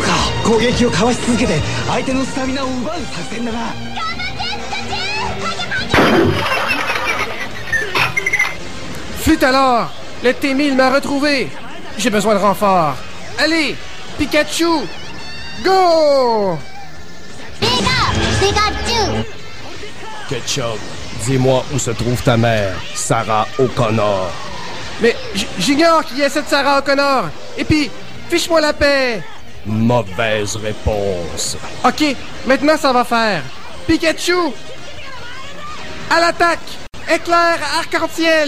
か。攻撃をかわし続けて相手のスタミナを奪う作戦だな。 Flûte alors! Le T-1000 m'a retrouvé! J'ai besoin de renfort! Allez! Pikachu! Go! Pikachu! Ketchup, dis-moi où se trouve ta mère, Sarah O'Connor. Mais j'ignore qu'il y a cette Sarah O'Connor! Et puis, fiche-moi la paix! Mauvaise réponse. Ok, maintenant ça va faire! Pikachu! À l'attaque! Éclair arc-en-ciel!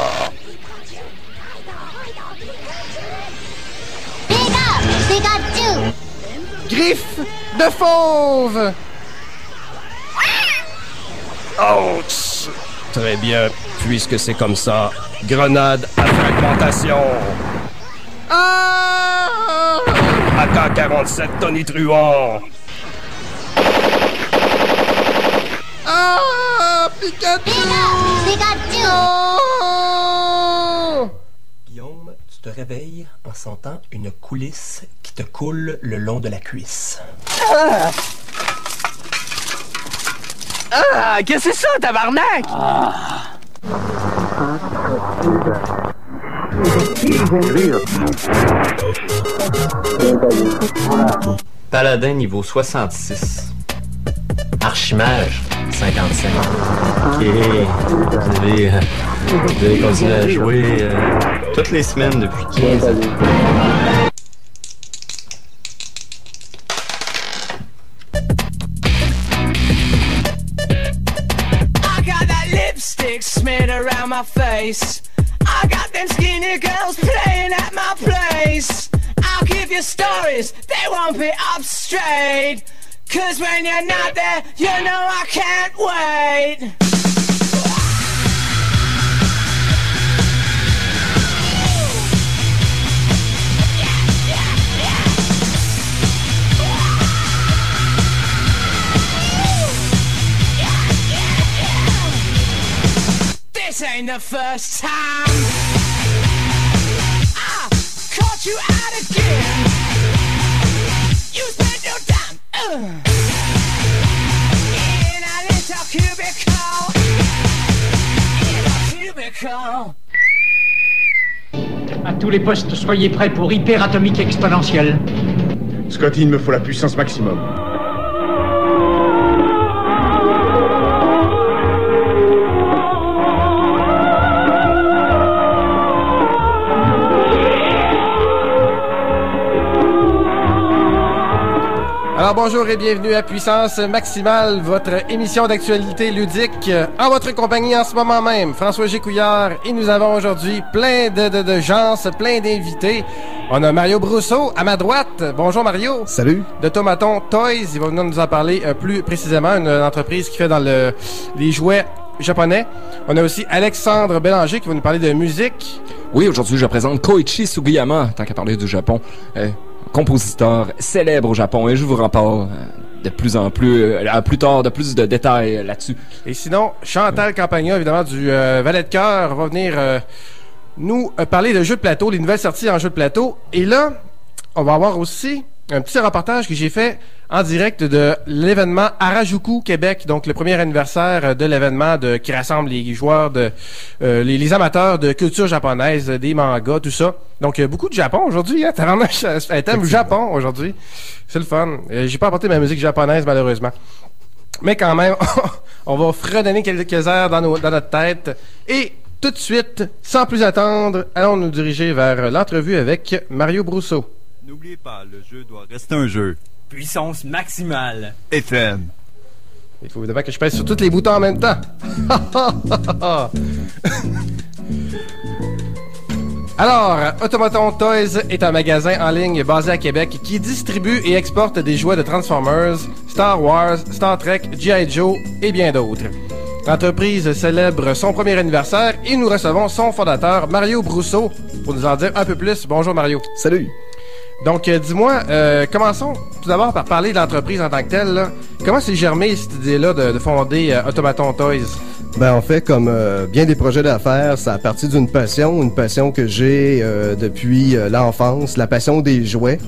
Pikachu! Griffe de fauve! Ouch! Très bien, puisque c'est comme ça, grenade à fragmentation. Ah! AK-47 tonitruant. Ah! Pikachu! Pikachu! Oh! Guillaume, tu te réveilles en sentant une coulisse qui te coule le long de la cuisse. Ah, qu'est-ce que c'est ça, tabarnak? Paladin niveau 66. Archimage 55. Ok. Vous avez continué à jouer toutes les semaines depuis 15 ans. I got that lipstick smeared around my face. I got them skinny girls playing at my place. I'll give you stories, they won't be up straight. 'Cause when you're not there, you know I can't wait. This ain't the first time I caught you out again. You spent your time in a little cubicle. In a cubicle. À tous les postes, soyez prêts pour hyperatomique exponentielle. Scotty, il me faut la puissance maximum. Alors bonjour et bienvenue à Puissance Maximale, votre émission d'actualité ludique en votre compagnie en ce moment même. François Gécouillard et nous avons aujourd'hui plein de gens, plein d'invités. On a Mario Brousseau à ma droite. Bonjour Mario. Salut. De Tomaton Toys, il va venir nous en parler plus précisément, une entreprise qui fait dans les jouets japonais. On a aussi Alexandre Bélanger qui va nous parler de musique. Oui, aujourd'hui je présente Koichi Sugiyama, tant qu'à parler du Japon. Compositeur célèbre au Japon, et je vous reparle de plus en plus, plus tard, de plus de détails là-dessus. Et sinon, Chantal Campagna, évidemment, du Valet de Cœur, va venir nous parler de jeux de plateau, les nouvelles sorties en jeux de plateau. Et là, on va avoir aussi un petit reportage que j'ai fait en direct de l'événement Harajuku Québec, donc le premier anniversaire de l'événement qui rassemble les joueurs les amateurs de culture japonaise, des mangas, tout ça. Donc beaucoup de Japon aujourd'hui, hein, t'as vraiment un thème Japon aujourd'hui. C'est le fun. J'ai pas apporté ma musique japonaise malheureusement. Mais quand même, on va fredonner quelques airs dans notre tête. Et tout de suite, sans plus attendre, allons nous diriger vers l'entrevue avec Mario Brousseau. N'oubliez pas, le jeu doit rester un jeu. Puissance maximale. FM. Il faut évidemment que je pèse sur tous les boutons en même temps. Alors, Automaton Toys est un magasin en ligne basé à Québec qui distribue et exporte des jouets de Transformers, Star Wars, Star Trek, G.I. Joe et bien d'autres. L'entreprise célèbre son premier anniversaire et nous recevons son fondateur, Mario Brousseau, pour nous en dire un peu plus. Bonjour Mario. Salut. Donc, dis-moi, commençons tout d'abord par parler de l'entreprise en tant que telle. Là. Comment s'est germé cette idée-là de fonder Automaton Toys? Ben en fait, comme bien des projets d'affaires, ça a parti d'une passion, que j'ai depuis l'enfance, la passion des jouets.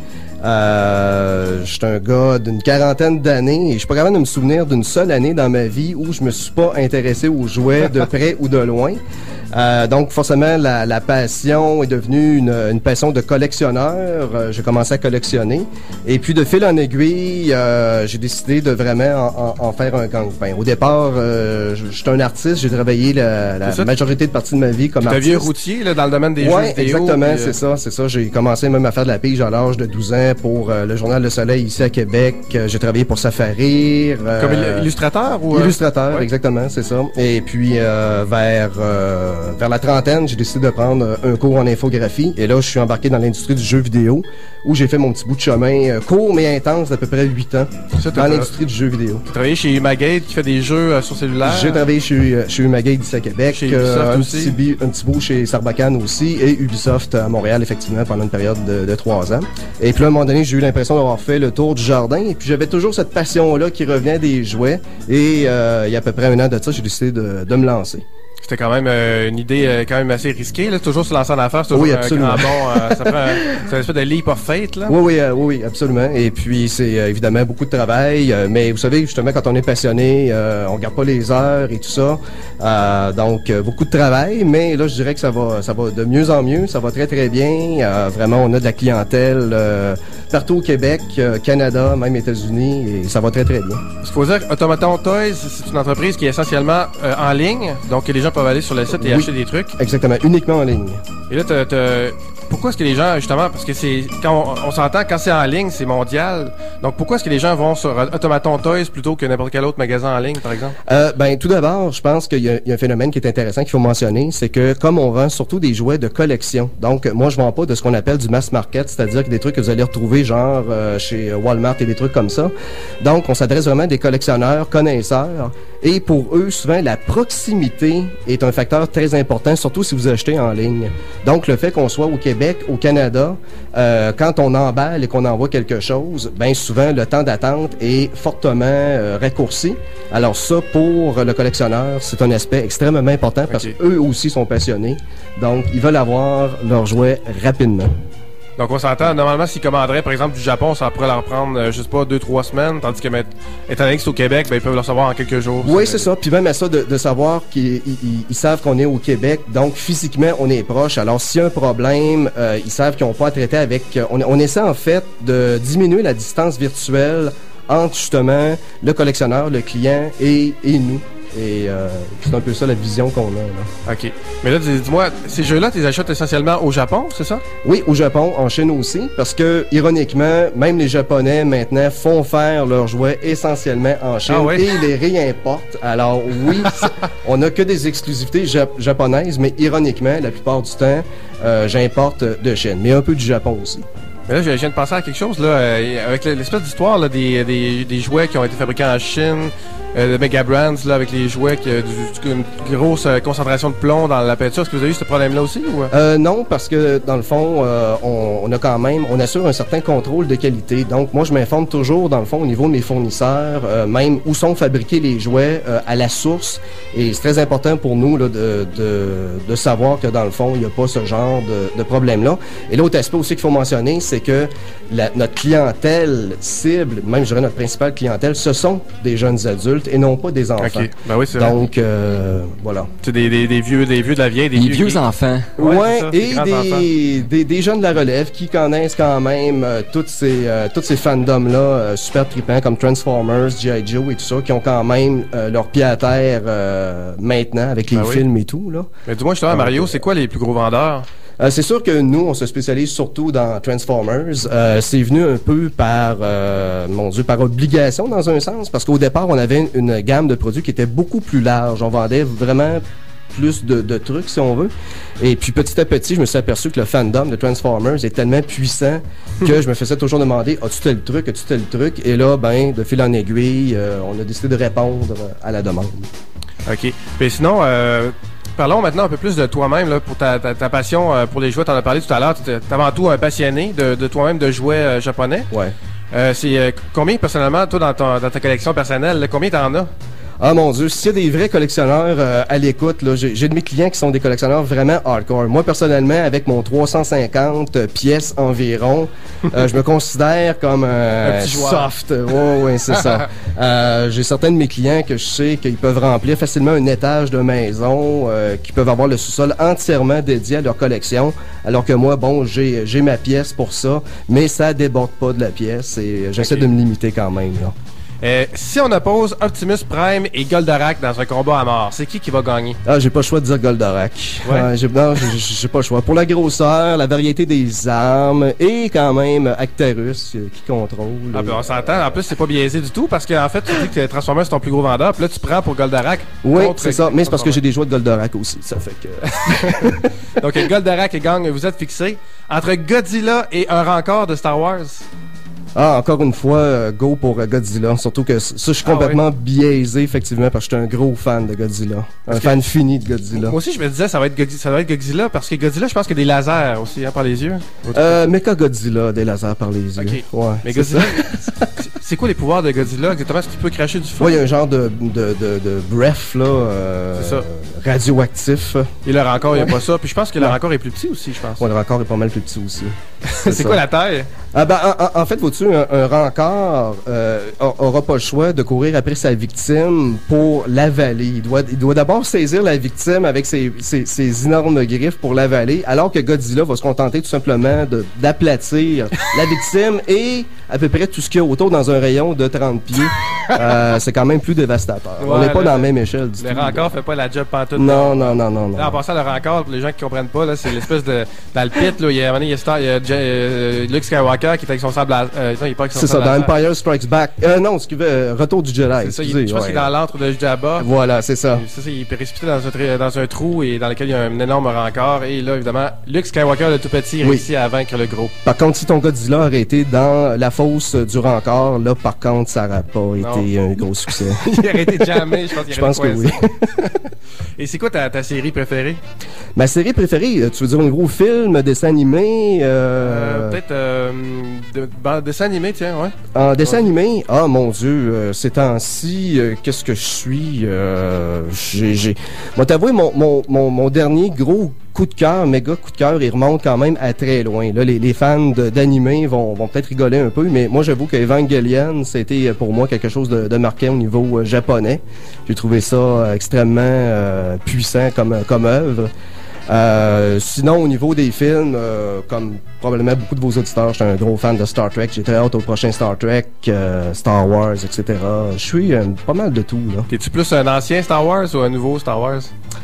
Je suis un gars d'une quarantaine d'années et je suis pas capable de me souvenir d'une seule année dans ma vie où je me suis pas intéressé aux jouets de près ou de loin. Donc forcément la passion est devenue une passion de collectionneur. J'ai commencé à collectionner et puis de fil en aiguille, j'ai décidé de vraiment en faire un gagne-pain. Au départ, je suis un artiste, j'ai travaillé la majorité de partie de ma vie comme artiste. Tu vieux routier là, dans le domaine des jeux vidéo. Exactement, c'est ça. J'ai commencé même à faire de la pige à l'âge de 12 ans pour le Journal Le Soleil ici à Québec. J'ai travaillé pour Safari. Comme illustrateur ou illustrateur, exactement, c'est ça. Et puis vers la trentaine, j'ai décidé de prendre un cours en infographie. Et là, je suis embarqué dans l'industrie du jeu vidéo où j'ai fait mon petit bout de chemin court mais intense d'à peu près 8 ans dans l'industrie du jeu vidéo. Tu as travaillé chez Humagate qui fait des jeux sur cellulaire? J'ai travaillé chez Humagate ici à Québec. Chez Ubisoft aussi? Un petit bout chez Sarbacane aussi et Ubisoft à Montréal, effectivement, pendant une période de 3 ans. Et puis là, à un moment donné, j'ai eu l'impression d'avoir fait le tour du jardin. Et puis j'avais toujours cette passion-là qui revenait des jouets. Et il y a à peu près 1 an de ça, j'ai décidé de me lancer. C'était quand même une idée quand même assez risquée, là. Toujours se lancer en affaires, c'est toujours un grand bond. Ça prend c'est un espèce de leap of faith, là. Oui, absolument. Et puis, c'est évidemment beaucoup de travail. Mais vous savez, justement, quand on est passionné, on regarde pas les heures et tout ça. Donc, beaucoup de travail. Mais là, je dirais que ça va de mieux en mieux. Ça va très, très bien. Vraiment, on a de la clientèle partout au Québec, Canada, même États-Unis. Et ça va très, très bien. Il faut dire qu'Automaton Toys, c'est une entreprise qui est essentiellement en ligne. Donc, les gens peuvent aller sur le site et acheter des trucs. Exactement, uniquement en ligne. Et là, pourquoi est-ce que les gens, justement, parce que c'est quand on s'entend, quand c'est en ligne, c'est mondial. Donc, pourquoi est-ce que les gens vont sur Automaton Toys plutôt que n'importe quel autre magasin en ligne, par exemple? Tout d'abord, je pense qu'il y a un phénomène qui est intéressant qu'il faut mentionner, c'est que comme on vend surtout des jouets de collection, donc moi, je vends pas de ce qu'on appelle du mass market, c'est-à-dire que des trucs que vous allez retrouver genre chez Walmart et des trucs comme ça. Donc, on s'adresse vraiment à des collectionneurs, connaisseurs, et pour eux, souvent, la proximité est un facteur très important, surtout si vous achetez en ligne. Donc, le fait qu'on soit au Québec, au Canada, quand on emballe et qu'on envoie quelque chose, bien souvent, le temps d'attente est fortement raccourci. Alors ça, pour le collectionneur, c'est un aspect extrêmement important parce qu'eux aussi sont passionnés. Donc, ils veulent avoir leurs jouets rapidement. Donc, on s'entend, normalement, s'ils commanderaient, par exemple, du Japon, ça pourrait leur prendre, je sais pas, 2-3 semaines, tandis que, étant donné que c'est au Québec, ben, ils peuvent le recevoir en quelques jours. Oui, c'est ça. Puis même à ça, de savoir qu'ils savent qu'on est au Québec, donc physiquement, on est proche. Alors, s'il y a un problème, ils savent qu'ils n'ont pas à traiter avec... On essaie, en fait, de diminuer la distance virtuelle entre, justement, le collectionneur, le client et nous. Et c'est un peu ça la vision qu'on a, là. OK. Mais là, dis-moi, ces jeux-là, tu les achètes essentiellement au Japon, c'est ça? Oui, au Japon, en Chine aussi, parce que, ironiquement, même les Japonais, maintenant, font faire leurs jouets essentiellement en Chine et les réimportent. Alors, oui, on n'a que des exclusivités japonaises, mais ironiquement, la plupart du temps, j'importe de Chine, mais un peu du Japon aussi. Mais là, je viens de penser à quelque chose, là, avec l'espèce d'histoire là, des jouets qui ont été fabriqués en Chine, de Mega Brands, là, avec les jouets qui une grosse concentration de plomb dans la peinture. Est-ce que vous avez eu ce problème-là aussi? Ou? Non, parce que, dans le fond, on assure un certain contrôle de qualité. Donc, moi, je m'informe toujours, dans le fond, au niveau de mes fournisseurs, même où sont fabriqués les jouets à la source. Et c'est très important pour nous là, de savoir que, dans le fond, il n'y a pas ce genre de problème-là. Et l'autre aspect aussi qu'il faut mentionner, c'est que notre clientèle cible, même je dirais notre principale clientèle, ce sont des jeunes adultes et non pas des enfants. Okay. Ben oui, c'est donc, voilà. C'est des vieux de la vieille, des vieux enfants. Ouais, et des jeunes de la relève qui connaissent quand même tous ces fandoms-là super tripants comme Transformers, G.I. Joe et tout ça, qui ont quand même leur pied à terre maintenant avec les films et tout, là. Mais dis-moi justement, Mario, c'est quoi les plus gros vendeurs? C'est sûr que nous, on se spécialise surtout dans Transformers. C'est venu un peu par obligation dans un sens, parce qu'au départ, on avait une gamme de produits qui était beaucoup plus large. On vendait vraiment plus de trucs, si on veut. Et puis, petit à petit, je me suis aperçu que le fandom de Transformers est tellement puissant que je me faisais toujours demander « As-tu tel truc? As-tu tel truc? » Et là, ben, de fil en aiguille, on a décidé de répondre à la demande. OK. Mais sinon... Parlons maintenant un peu plus de toi-même, là, pour ta passion pour les jouets. Tu en as parlé tout à l'heure. Tu es avant tout un passionné de toi-même de jouets japonais. Ouais. C'est combien, personnellement, toi, dans ta collection personnelle, combien t'en as? Ah mon Dieu, s'il y a des vrais collectionneurs à l'écoute, là, j'ai de mes clients qui sont des collectionneurs vraiment hardcore. Moi, personnellement, avec mon 350 pièces environ, je me considère comme un soft. Ouais, c'est ça. J'ai certains de mes clients que je sais qu'ils peuvent remplir facilement un étage de maison, qui peuvent avoir le sous-sol entièrement dédié à leur collection, alors que moi, bon, j'ai ma pièce pour ça, mais ça déborde pas de la pièce et j'essaie de me limiter quand même, là. Si on oppose Optimus Prime et Goldorak dans un combat à mort, c'est qui va gagner? Ah, j'ai pas le choix de dire Goldorak. Ouais. J'ai pas le choix. Pour la grosseur, la variété des armes et quand même Actarus qui contrôle. Ah ben on s'entend. En plus, c'est pas biaisé du tout parce qu'en fait, tu dis que Transformers c'est ton plus gros vendeur, puis là tu prends pour Goldorak. Oui, c'est ça. Mais c'est parce que j'ai des jouets de Goldorak aussi. Ça fait que... Donc Goldorak et gang, vous êtes fixés entre Godzilla et un rencard de Star Wars. Ah, encore une fois, go pour Godzilla. Surtout que ça, je suis complètement biaisé, effectivement, parce que je suis un gros fan de Godzilla. Un fan fini de Godzilla. Moi aussi, je me disais, ça va être Godzilla, parce que Godzilla, je pense qu'il y a des lasers aussi, par les yeux. Mecha Godzilla, des lasers par les yeux. Okay. Ouais. Mais Godzilla, c'est quoi les pouvoirs de Godzilla? Exactement, est-ce qu'il peut cracher du feu? Ouais, il y a un genre de breath, là, c'est ça. Radioactif. Et le rencard, il n'y a pas ça. Puis je pense que le rencard est plus petit aussi, je pense. Ouais, le rencard est pas mal plus petit aussi. C'est quoi la taille? Ah ben, en fait, vois-tu, un rencard aura pas le choix de courir après sa victime pour l'avaler. Il doit d'abord saisir la victime avec ses énormes griffes pour l'avaler, alors que Godzilla va se contenter tout simplement d'aplatir la victime et à peu près tout ce qu'il y a autour dans un rayon de 30 pieds. C'est quand même plus dévastateur. Ouais, on n'est pas dans la même échelle du tout. Le rencard fait pas la job pantoute. Non. Là, en passant, le rencard, pour les gens qui comprennent pas, là, c'est l'espèce de... Dans le pit, là, il y a Luke Skywalker qui est avec son sable laser. Non, il est pas avec son c'est sable ça, dans laser. Empire Strikes Back. Non, excusez, Retour du Jedi. C'est ça, je pense qu'il est dans l'antre de Jabba. Voilà, c'est ça. Il est précipité dans un trou et dans lequel il y a un énorme rencard. Et là, évidemment, Luke Skywalker, le tout petit, réussit à vaincre le gros. Par contre, si ton Godzilla aurait été dans la fosse du rencard, là, par contre, ça n'aurait pas été un gros succès. Il aurait été jamais, je pense qu'il aurait que oui. Et c'est quoi ta série préférée? Ma série préférée, tu veux dire au niveau film, dessin animé? Peut-être dessin animé, tiens, ouais. En dessin animé? Ah, mon Dieu, ces temps-ci, qu'est-ce que je suis? Moi, t'avouer, mon dernier gros coup de cœur, méga coup de cœur, il remonte quand même à très loin. Là, les fans d'animé vont peut-être rigoler un peu, mais moi, j'avoue que Evangelion, c'était pour moi quelque chose de marquant au niveau japonais. J'ai trouvé ça extrêmement puissant comme œuvre. Sinon, au niveau des films, comme probablement beaucoup de vos auditeurs, j'étais un gros fan de Star Trek. J'ai très hâte au prochain Star Trek, Star Wars, etc. Je suis pas mal de tout, là. T'es-tu plus un ancien Star Wars ou un nouveau Star Wars?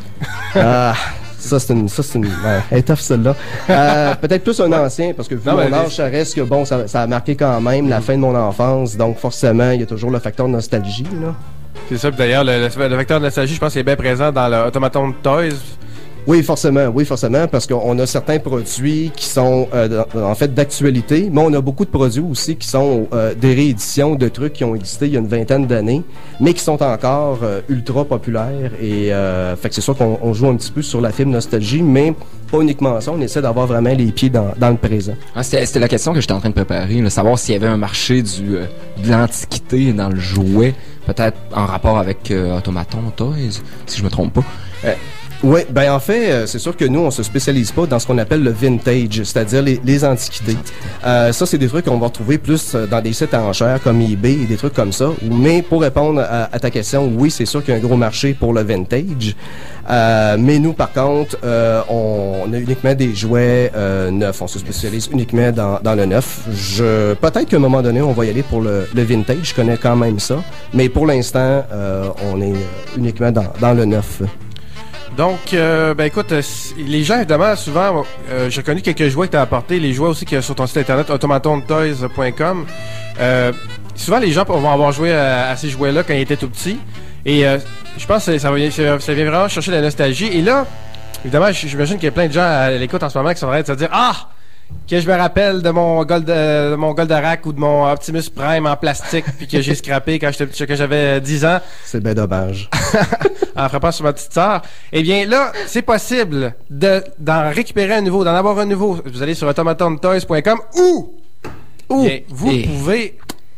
Ça, c'est une elle est tough, celle-là. Peut-être plus un ancien, parce que vu mon âge, ça reste que, bon, ça a marqué quand même la fin de mon enfance, donc forcément, il y a toujours le facteur de nostalgie, là. C'est ça, puis d'ailleurs, le facteur de nostalgie, je pense qu'il est bien présent dans le Automaton Toys. Oui, forcément, parce qu'on a certains produits qui sont en fait d'actualité, mais on a beaucoup de produits aussi qui sont des rééditions de trucs qui ont existé il y a une vingtaine d'années, mais qui sont encore ultra populaires. Et fait que c'est sûr qu'on joue un petit peu sur la fibre nostalgie, mais pas uniquement ça, on essaie d'avoir vraiment les pieds dans le présent. Ah, c'était la question que j'étais en train de préparer, là, savoir s'il y avait un marché de l'antiquité dans le jouet, peut-être en rapport avec Automaton Toys, si je me trompe pas. Oui, ben en fait, c'est sûr que nous, on se spécialise pas dans ce qu'on appelle le vintage, c'est-à-dire les antiquités. Ça, c'est des trucs qu'on va retrouver plus dans des sites à enchères comme eBay et des trucs comme ça. Mais pour répondre à ta question, oui, c'est sûr qu'il y a un gros marché pour le vintage. Mais nous, par contre, on a uniquement des jouets neufs. On se spécialise uniquement dans le neuf. Peut-être qu'à un moment donné, on va y aller pour le vintage. Je connais quand même ça. Mais pour l'instant, on est uniquement dans le neuf. Donc, ben écoute, les gens, évidemment, souvent, j'ai connu quelques jouets que tu as apportés, les jouets aussi qu'il y a sur ton site internet, automatontoys.com. Souvent, les gens vont avoir joué à ces jouets-là quand ils étaient tout petits. Et je pense que ça vient vraiment chercher la nostalgie. Et là, évidemment, j'imagine qu'il y a plein de gens à l'écoute en ce moment qui sont en train de se dire « Ah! Que je me rappelle de mon Goldorak ou de mon Optimus Prime en plastique puis que j'ai scrappé quand j'avais 10 ans. » C'est bien dommage. En frappant sur ma petite sœur. Eh bien, là, c'est possible d'en récupérer un nouveau, d'en avoir un nouveau. Vous allez sur automatontoys.com ou bien, vous pouvez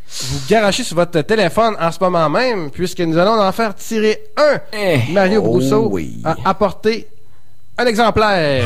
vous garochez sur votre téléphone en ce moment même, puisque nous allons en faire tirer un. Mario Brousseau a apporté un exemplaire.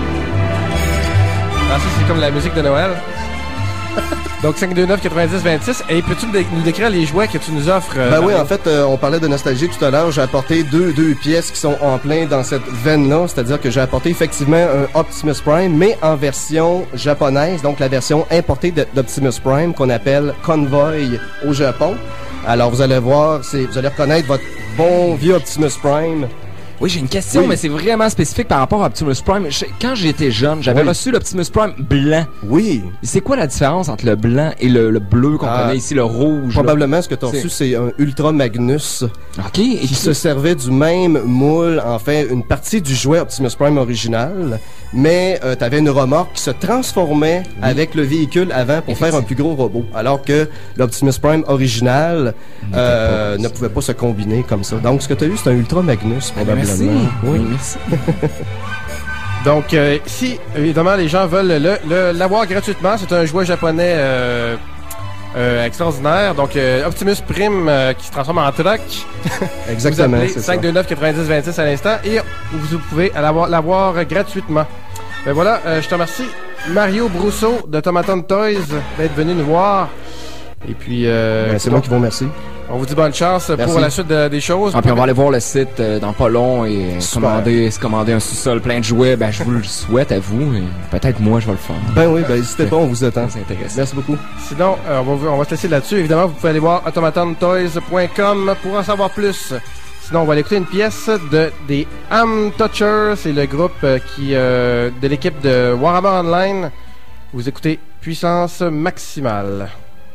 Ah, ça, c'est comme la musique de Noël. Donc, 529-90-26. Et peux-tu nous décrire les jouets que tu nous offres? Ben oui, en fait, on parlait de nostalgie tout à l'heure. J'ai apporté deux pièces qui sont en plein dans cette veine-là. C'est-à-dire que j'ai apporté effectivement un Optimus Prime, mais en version japonaise. Donc, la version importée d'Optimus Prime qu'on appelle Convoy au Japon. Alors, vous allez voir, vous allez reconnaître votre bon vieux Optimus Prime. Oui, j'ai une question, mais c'est vraiment spécifique par rapport à Optimus Prime. Quand j'étais jeune, j'avais reçu l'Optimus Prime blanc. Oui. C'est quoi la différence entre le blanc et le bleu qu'on connaît ici, le rouge? Probablement, ce que tu as reçu, c'est un Ultra Magnus. OK. Qui se servait du même moule, en fait, une partie du jouet Optimus Prime original, mais tu avais une remorque qui se transformait avec le véhicule avant pour faire un plus gros robot. Alors que l'Optimus Prime original ne pouvait pas se combiner comme ça. Donc, ce que tu as eu, c'est un Ultra Magnus, probablement. Merci. Oui, merci. Donc, si, évidemment, les gens veulent l'avoir gratuitement, c'est un jouet japonais extraordinaire. Donc, Optimus Prime qui se transforme en truck. Exactement, vous c'est ça. 529-90-26 à l'instant et vous pouvez l'avoir gratuitement. Ben voilà, je te remercie, Mario Brousseau de Tomaton Toys, d'être venu nous voir. Et puis, c'est moi qui vous remercie. On vous dit bonne chance pour la suite des choses. Puis on va aller voir le site dans pas long et se commander un sous-sol plein de jouets. Ben, je vous le souhaite à vous. Et peut-être moi, je vais le faire. Ben oui, n'hésitez pas, on vous attend. C'est intéressant. Merci beaucoup. Sinon, on va se laisser là-dessus. Évidemment, vous pouvez aller voir automatontoys.com pour en savoir plus. Sinon, on va aller écouter une pièce des Am Touchers. C'est le groupe de l'équipe de Warhammer Online. Vous écoutez Puissance Maximale.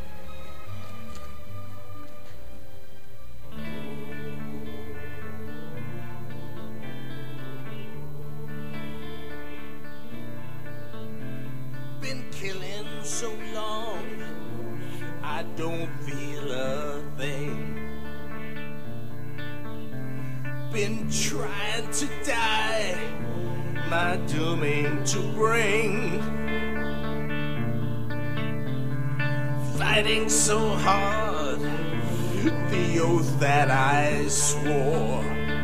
Been trying to die, my dooming to bring, fighting so hard, the oath that I swore.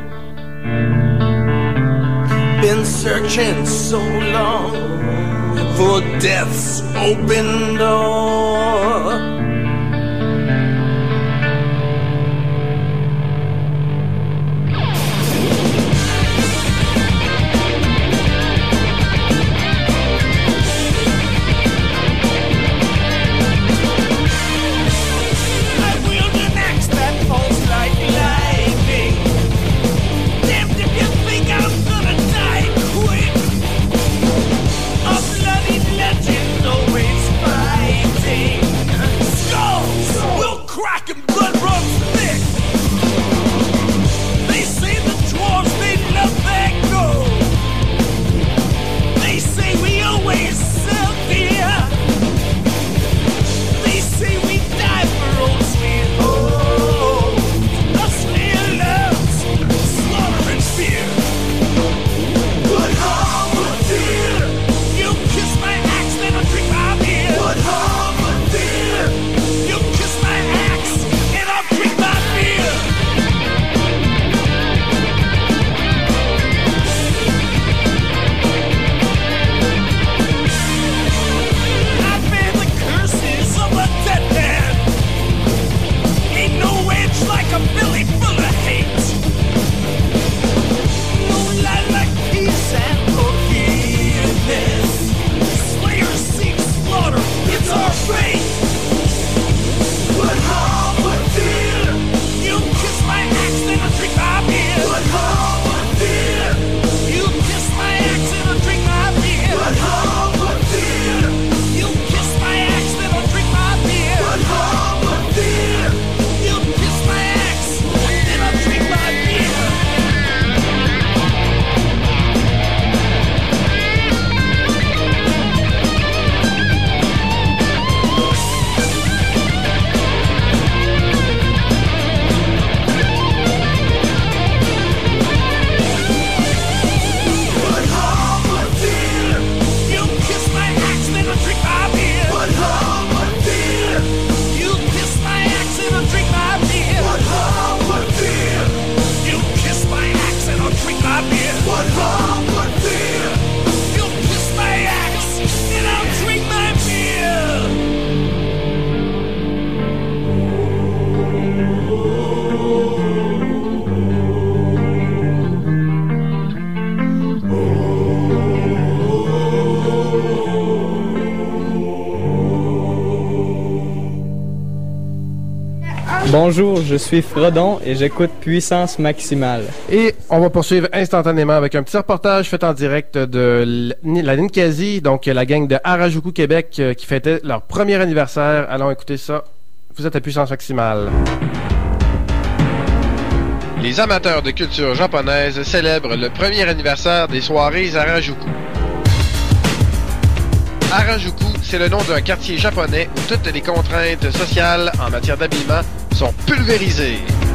Been searching so long for death's open door. Legend always fighting. Bonjour, je suis Frodon et j'écoute Puissance Maximale. Et on va poursuivre instantanément avec un petit reportage fait en direct de la Ninkasi, donc la gang de Harajuku Québec qui fêtait leur premier anniversaire. Allons écouter ça. Vous êtes à Puissance Maximale. Les amateurs de culture japonaise célèbrent le premier anniversaire des soirées Harajuku. Harajuku, c'est le nom d'un quartier japonais où toutes les contraintes sociales en matière d'habillement sont pulvérisées.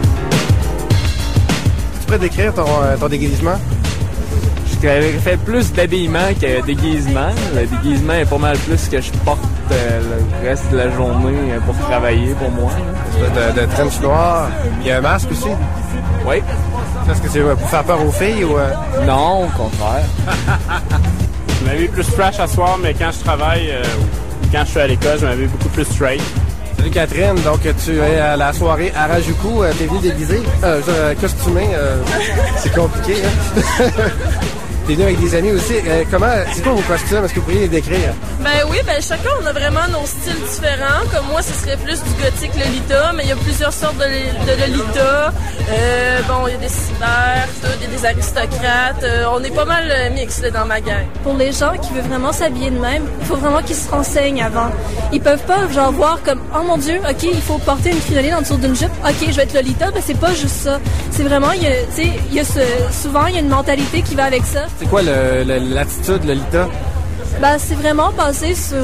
Tu pourrais décrire ton déguisement? Je fais plus d'habillement que déguisement. Le déguisement est pas mal plus que je porte le reste de la journée pour travailler pour moi. De trench noir. Il y a un masque aussi? Oui. Est-ce que c'est pour faire peur aux filles ou... Non, au contraire. Je m'habille plus trash à soir, mais quand je travaille, quand je suis à l'école, je m'habille beaucoup plus straight. Salut Catherine, donc tu es à la soirée Harajuku, t'es venu déguisé, costumé, c'est compliqué, hein? T'es venu avec des amis aussi. C'est quoi vos costumes? Est-ce que vous pourriez les décrire? Chacun, on a vraiment nos styles différents. Comme moi, ce serait plus du gothique Lolita, mais il y a plusieurs sortes de Lolita. Il y a des cyber, il y a des aristocrates. On est pas mal mix là, dans ma gang. Pour les gens qui veulent vraiment s'habiller de même, il faut vraiment qu'ils se renseignent avant. Ils peuvent pas voir comme « Oh mon Dieu, OK, il faut porter une crinoline en dessous d'une jupe. OK, je vais être Lolita. » C'est pas juste ça. C'est vraiment, souvent, il y a une mentalité qui va avec ça. C'est quoi l'attitude Lolita? C'est vraiment basé sur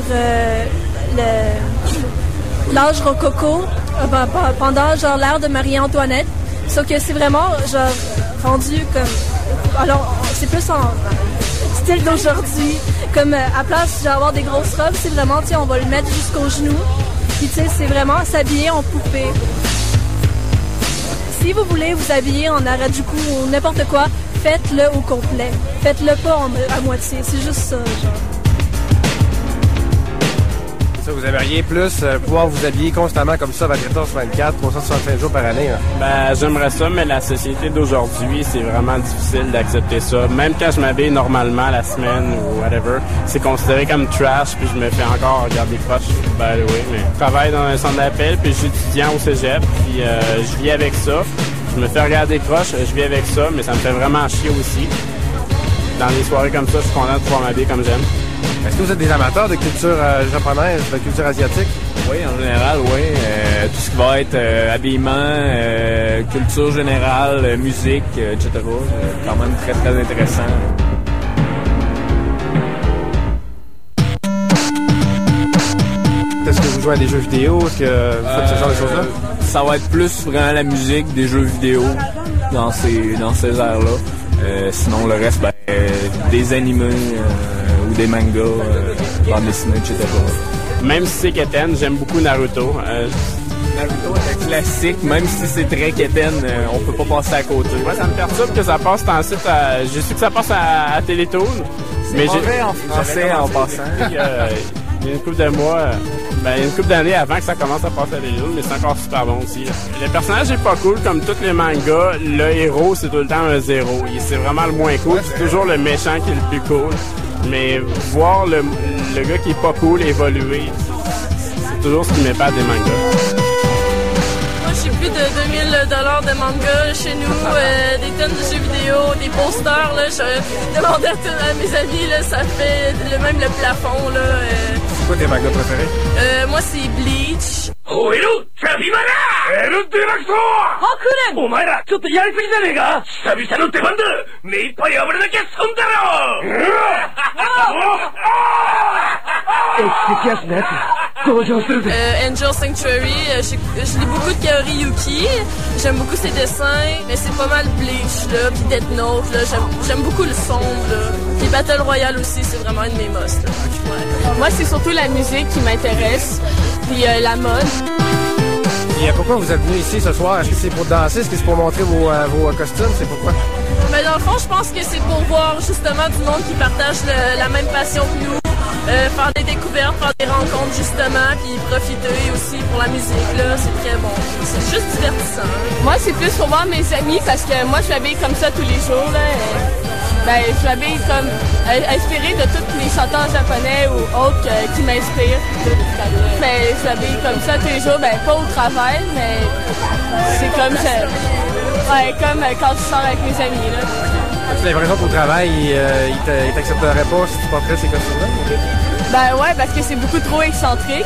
l'âge rococo pendant l'ère de Marie-Antoinette. Sauf que c'est vraiment rendu comme... Alors, c'est plus en style d'aujourd'hui. Comme à place d'avoir des grosses robes, c'est vraiment, on va le mettre jusqu'aux genoux. Puis c'est vraiment s'habiller en poupée. Si vous voulez vous habiller en Harajuku ou n'importe quoi, faites-le au complet. Faites-le pas à moitié. C'est juste ça, Ça, vous aimeriez plus pouvoir vous habiller constamment comme ça 24/24, 365 jours par année? Hein? J'aimerais ça, mais la société d'aujourd'hui, c'est vraiment difficile d'accepter ça. Même quand je m'habille normalement la semaine ou whatever, c'est considéré comme trash, puis je me fais encore regarder proche. Mais je travaille dans un centre d'appel, puis je suis étudiant au cégep, puis je vis avec ça. Je me fais regarder proche, je vis avec ça, mais ça me fait vraiment chier aussi. Dans des soirées comme ça, je suis content de pouvoir m'habiller comme j'aime. Est-ce que vous êtes des amateurs de culture japonaise, de culture asiatique? Oui, en général, oui. Tout ce qui va être habillement, culture générale, musique, etc. Quand même très, très intéressant. Est-ce que vous jouez à des jeux vidéo? Est-ce que vous faites ce genre de choses-là? Ça va être plus vraiment la musique, des jeux vidéo dans ces airs-là. Sinon, le reste, des animés ou des mangas, bandes dessinées, etc. Même si c'est Keten, j'aime beaucoup Naruto. Naruto est un classique, même si c'est très Keten, on peut pas passer à côté. Moi, ça me perturbe que ça passe ensuite à... Je sais que ça passe à Télétoon. Mais j'ai en français en passant. Il y a une couple de mois... une couple d'années avant que ça commence à passer à Télétoon, mais c'est encore super bon aussi. Le personnage est pas cool, comme tous les mangas. Le héros, c'est tout le temps un zéro. C'est vraiment le moins cool. C'est toujours le méchant qui est le plus cool. Mais voir le gars qui est pas cool évoluer, c'est toujours ce qui m'épate des mangas. Moi, j'ai plus de 2000 $ de manga chez nous, des tonnes de jeux vidéo, des posters. Là, je demandais à mes amis, là, ça fait même le plafond. Là, C'est quoi tes mangas préférés? Moi, c'est Bleach. Oh, hello! Trabimara! Hello, Deluxe! Hakuren! お前ら、ちょっとやりすぎじゃねえか？久々の出番だ！目いっぱい暴れなきゃ損だろ！激アツなやつ、登場するぜ！ Angel Sanctuary, je lis beaucoup de Kaori Yuki. J'aime beaucoup ses dessins, mais c'est pas mal Bleach, là, puis Death Note, là. J'aime beaucoup le sombre, là. Puis Battle Royale aussi, c'est vraiment une de mes must, là. Ouais. Moi, c'est surtout la musique qui m'intéresse, puis la mode. Et pourquoi vous êtes venus ici ce soir? Est-ce que c'est pour danser? Est-ce que c'est pour montrer vos costumes? C'est pourquoi? Mais dans le fond, je pense que c'est pour voir justement du monde qui partage la même passion que nous. Faire des découvertes, faire des rencontres justement, puis profiter aussi pour la musique, là, c'est très bon. C'est juste divertissant. Moi, c'est plus pour voir mes amis, parce que moi, je m'habille comme ça tous les jours, là. Je m'habille comme inspirée de tous les chanteurs japonais ou autres qui m'inspirent. ben, je m'habille comme ça tous les jours, ben, pas au travail, mais c'est comme comme quand je sors avec mes amis, là. As-tu l'impression qu'au travail, ils t'accepteraient pas si tu porterais ces costumes-là? Ben ouais, parce que c'est beaucoup trop excentrique.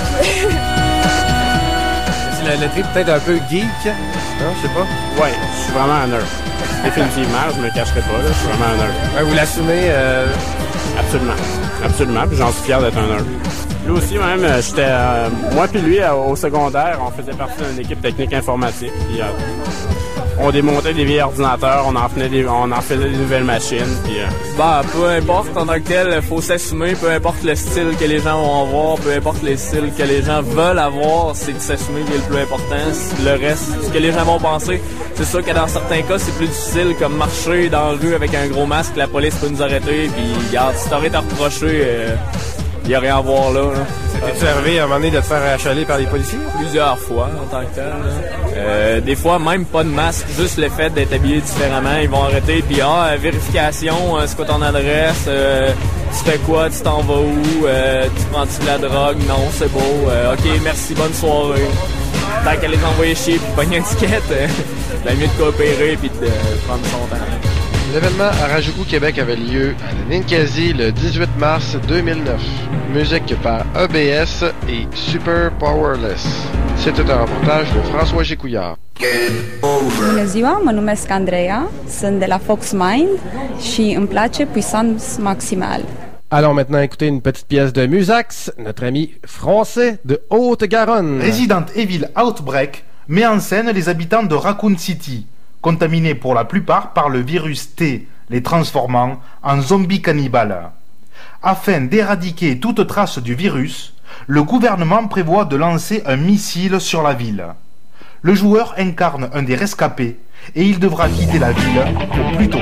Le trip peut-être un peu geek, non? Je sais pas. Ouais, je suis vraiment un nerd. Définitivement, je me cacherai pas, là, je suis vraiment un nerd. Ouais, vous l'assumez? Absolument. Absolument, puis j'en suis fier d'être un nerd. Lui aussi, même, j'étais... moi puis lui, au secondaire, on faisait partie d'une équipe technique informatique. Puis, on démontait des vieux ordinateurs, on en faisait des nouvelles machines, puis... Bah, peu importe, en tant que tel, faut s'assumer, peu importe le style que les gens vont avoir, peu importe les styles que les gens veulent avoir, c'est de s'assumer qui est le plus important. Le reste, ce que les gens vont penser, c'est sûr que dans certains cas, c'est plus difficile, comme marcher dans la rue avec un gros masque, la police peut nous arrêter, puis regarde, si t'aurais à reprocher, il y a rien à voir là. T'es-tu arrivé à un moment donné de te faire achaler par les policiers? Plusieurs fois, en tant que tel. Des fois, même pas de masque, juste le fait d'être habillé différemment. Ils vont arrêter, puis vérification, c'est quoi ton adresse? Tu fais quoi? Tu t'en vas où? Tu prends-tu de la drogue? Non, c'est beau. OK, merci, bonne soirée. Tant qu'à les envoyer chier puis pogner une étiquette, c'est mieux de coopérer puis de prendre son temps. L'événement à Harajuku, Québec avait lieu à la Ninkasi le 18 mars 2009. Musique par EBS et Super Powerless. C'était un reportage de François Gécouillard. Bună ziua, mă numesc Andreea, sunt de la Fox Mind și îmi place Puissance Maximale. Allons maintenant écouter une petite pièce de Musax, notre ami français de Haute-Garonne. Resident Evil Outbreak met en scène les habitants de Raccoon City, contaminés pour la plupart par le virus T, les transformant en zombies cannibales. Afin d'éradiquer toute trace du virus, le gouvernement prévoit de lancer un missile sur la ville. Le joueur incarne un des rescapés et il devra quitter la ville au plus tôt.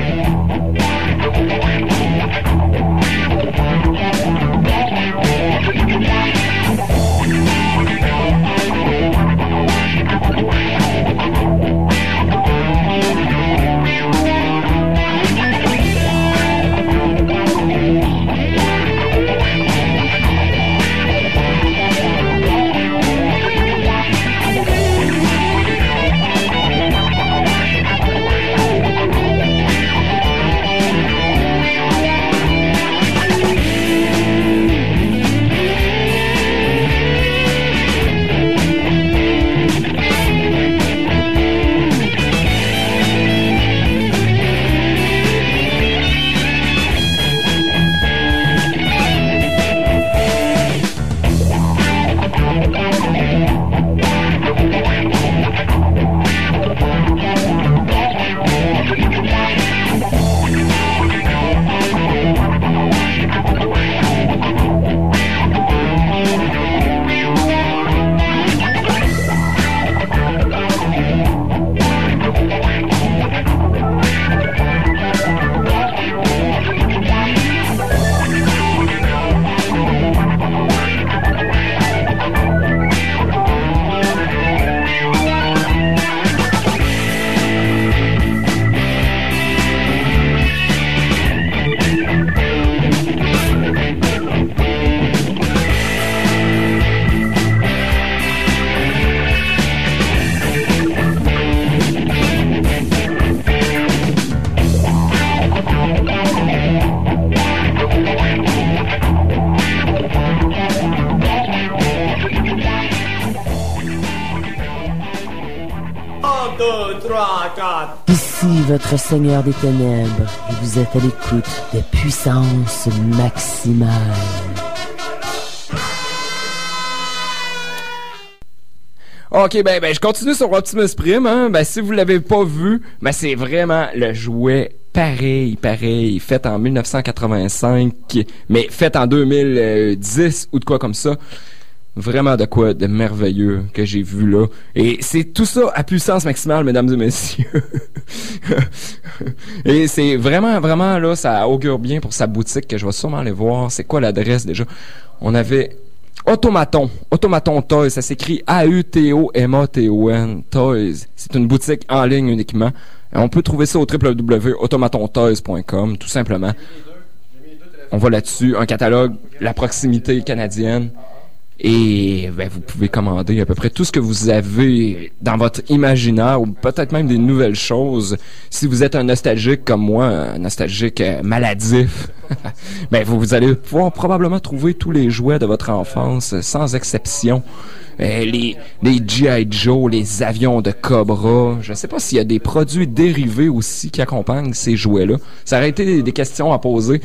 Ici votre Seigneur des Ténèbres, et vous êtes à l'écoute de Puissance Maximale. Ok, ben, je continue sur Optimus Prime, hein. Ben, si vous l'avez pas vu, ben, c'est vraiment le jouet pareil, fait en 1985, mais fait en 2010 ou de quoi comme ça. Vraiment de quoi de merveilleux que j'ai vu là. Et c'est tout ça à puissance maximale, mesdames et messieurs. Et c'est vraiment là, ça augure bien pour sa boutique que je vais sûrement aller voir. C'est quoi l'adresse déjà? On avait Automaton Toys, ça s'écrit AUTOMATON Toys. C'est une boutique en ligne uniquement. On peut trouver ça au www.automatontoys.com, tout simplement. On va là-dessus, un catalogue, la proximité canadienne. Et ben, vous pouvez commander à peu près tout ce que vous avez dans votre imaginaire ou peut-être même des nouvelles choses. Si vous êtes un nostalgique comme moi, un nostalgique maladif, ben vous allez pouvoir probablement trouver tous les jouets de votre enfance sans exception. Les G.I. Joe, les avions de Cobra. Je ne sais pas s'il y a des produits dérivés aussi qui accompagnent ces jouets-là. Ça aurait été des questions à poser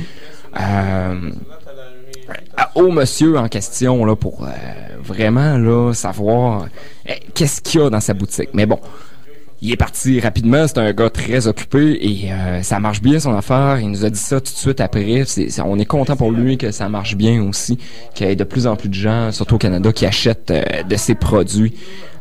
au monsieur en question là pour vraiment là savoir qu'est-ce qu'il y a dans sa boutique. Mais bon, il est parti rapidement, c'est un gars très occupé et ça marche bien son affaire. Il nous a dit ça tout de suite après. On est content pour lui que ça marche bien aussi, qu'il y ait de plus en plus de gens, surtout au Canada, qui achètent de ses produits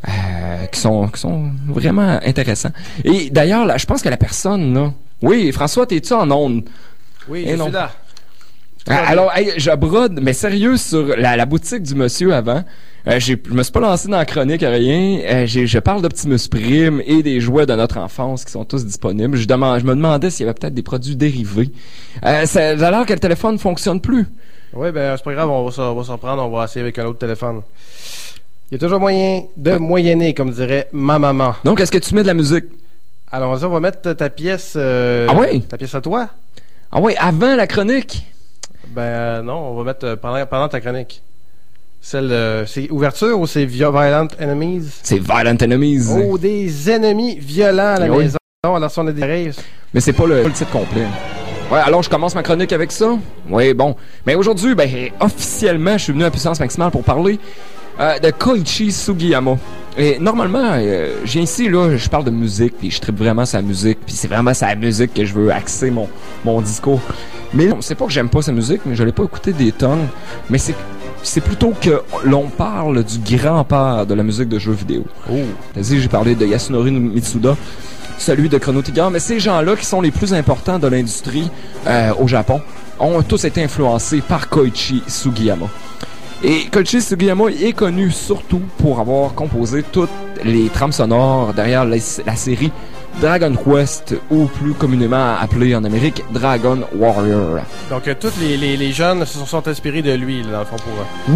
qui sont vraiment intéressants. Et d'ailleurs, là, je pense que la personne là... Oui, François, t'es-tu en onde? Oui, je suis là. Alors, hey, je brode, mais sérieux, sur la boutique du monsieur avant. Je me suis pas lancé dans la chronique, rien. Je parle d'Optimus Prime et des jouets de notre enfance qui sont tous disponibles. Je me demandais s'il y avait peut-être des produits dérivés. Alors que le téléphone ne fonctionne plus. Oui, ben c'est pas grave, on va s'en prendre, on va essayer avec un autre téléphone. Il y a toujours moyen de moyenner, comme dirait ma maman. Donc, est-ce que tu mets de la musique? Alors, on va mettre ta pièce... ah oui? Ta pièce à toi? Ah oui, avant la chronique? Ben non, on va mettre pendant ta chronique. Celle, c'est ouverture ou c'est Violent Enemies? C'est Violent Enemies. Oh, des ennemis violents à la maison. Alors, si on a des rêves. Mais c'est pas le titre complet. Ouais, alors je commence ma chronique avec ça. Oui, bon. Mais aujourd'hui, ben, officiellement, je suis venu à Puissance Maximale pour parler de Koichi Sugiyama. Et normalement, je viens ici, là, je parle de musique, puis je tripe vraiment sa musique, puis c'est vraiment sa musique que je veux axer mon discours. Mais non, c'est pas que j'aime pas sa musique, mais je l'ai pas écouté des tonnes, mais c'est plutôt que l'on parle du grand-père de la musique de jeux vidéo. Oh. C'est-à-dire, j'ai parlé de Yasunori Mitsuda, celui de Chrono Trigger, mais ces gens-là qui sont les plus importants de l'industrie au Japon ont tous été influencés par Koichi Sugiyama. Et Koichi Sugiyama est connu surtout pour avoir composé toutes les trames sonores derrière la série Dragon Quest, ou plus communément appelé en Amérique Dragon Warrior. Donc tous les jeunes se sont inspirés de lui, là, dans le fond, pour...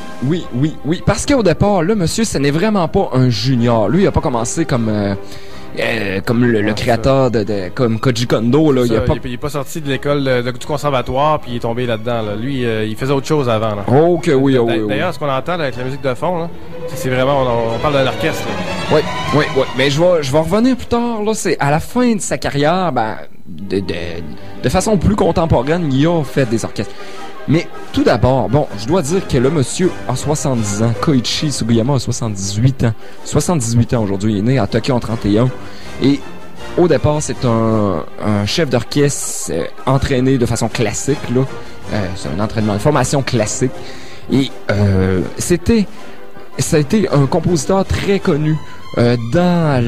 Oui. Parce qu'au départ, là, monsieur, ce n'est vraiment pas un junior. Lui, il a pas commencé comme le créateur comme Koji Kondo, là. Il est pas sorti de l'école du conservatoire puis il est tombé là-dedans, là. Lui, il faisait autre chose avant, là. Oh que oui. D'ailleurs, ce qu'on entend là, avec la musique de fond, là, c'est vraiment, on parle d'un orchestre, là. Oui. Mais je vais revenir plus tard, là. C'est à la fin de sa carrière, ben, de façon plus contemporaine, il a fait des orchestres. Mais tout d'abord, bon, je dois dire que le monsieur a 70 ans. Koichi Sugiyama a 78 ans. 78 ans aujourd'hui. Il est né à Tokyo en 31. Et au départ, c'est un chef d'orchestre entraîné de façon classique, là. C'est un entraînement, une formation classique. Et ça a été un compositeur très connu dans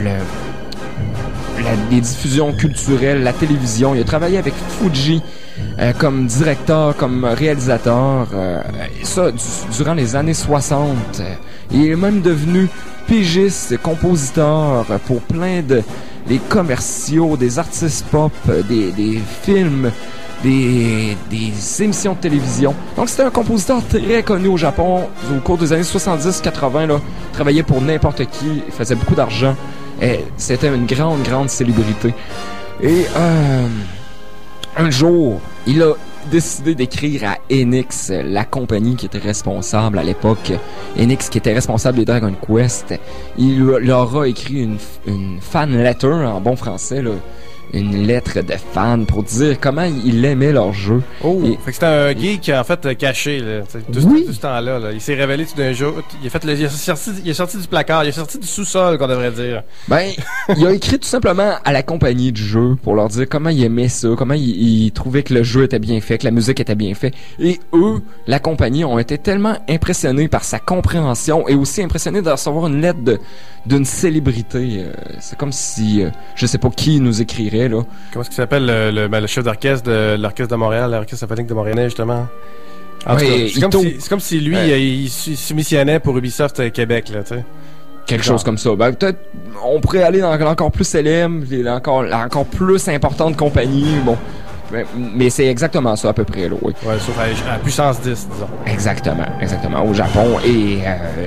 les diffusions culturelles, la télévision. Il a travaillé avec Fuji comme directeur, comme réalisateur, ça durant les années 60. Il est même devenu pigiste, compositeur pour plein des commerciaux, des artistes pop, des films, des émissions de télévision. Donc c'était un compositeur très connu au Japon au cours des années 70-80. Là, travaillait pour n'importe qui, il faisait beaucoup d'argent. C'était une grande célébrité. Et un jour, il a décidé d'écrire à Enix, la compagnie qui était responsable à l'époque. Enix qui était responsable des Dragon Quest. Il leur a écrit une fan letter en bon français, là. Une lettre de fan pour dire comment il aimait leur jeu. Oh, fait que c'était un geek en fait caché là, tout ce temps-là. Là. Il s'est révélé tout d'un jour. Il est sorti du placard, il est sorti du sous-sol, qu'on devrait dire. Ben, il a écrit tout simplement à la compagnie du jeu pour leur dire comment il aimait ça, comment il trouvait que le jeu était bien fait, que la musique était bien faite. Et eux, la compagnie, ont été tellement impressionnés par sa compréhension et aussi impressionnés de recevoir une lettre d'une célébrité. C'est comme si, je sais pas qui nous écrirait. Là. Comment est-ce qu'il s'appelle le chef d'orchestre de l'Orchestre de Montréal, l'Orchestre symphonique de Montréal, justement? En tout cas, c'est comme si lui, il soumissionnait pour Ubisoft Québec, là, tu sais. Quelque chose comme ça. Ben, peut-être, on pourrait aller dans l'encore plus célèbre, encore plus importante compagnie. Bon, Mais c'est exactement ça à peu près, là, oui. Ouais, sauf à puissance 10, disons. Exactement, au Japon. Et,